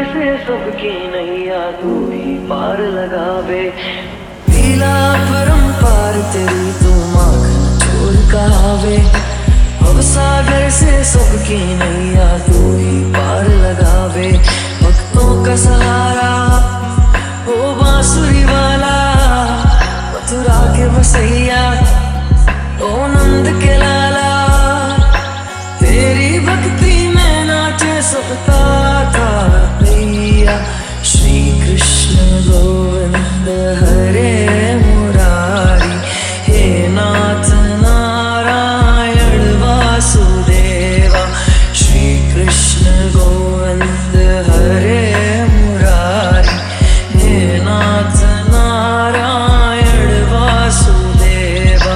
से सबकी नैया तू ही पार लगावे। लीला परंपार तेरी तू माखन चोर कहावे। भव सागर से सबकी नैया तू ही पार लगावे। भक्तों का सहारा ओ बांसुरी वाला, मथुरा के बसैया ओ नंद के लाला। तेरी भक्ति में नाचे सबका था भैया। श्री कृष्ण गोविंद हरे मुरारी, हे नाथ नारायण वासुदेवा। श्री कृष्ण गोविंद हरे मुरारी, हे नाथ नारायण वासुदेवा।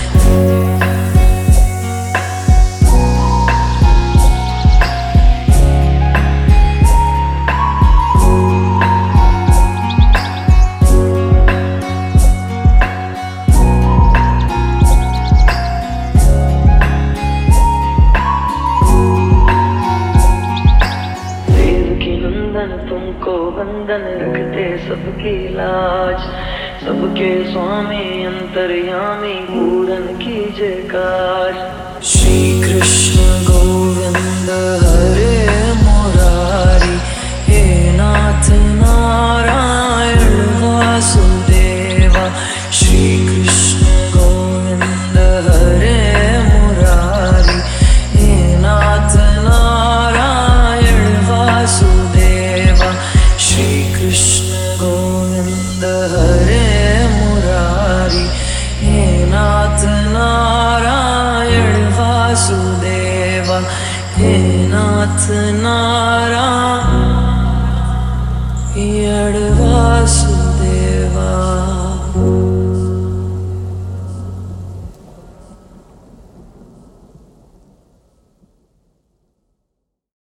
तुमको बंधन रखते सबकी लाज। सबके स्वामी अंतर्यामी पूरन कीजे काज। श्री कृष्ण गोविंद हरे मुरारी, हे नाथ नारायण वासुदेवा। श्री कृष्ण गोविंद हरे मुरारी, हे नाथ नारायण वासुदेवा। श्री कृष्ण गोविंद हरे मुरारी, हे नाथ नारायण वासुदेवा। हे नाथ नारायण वासुदेवा।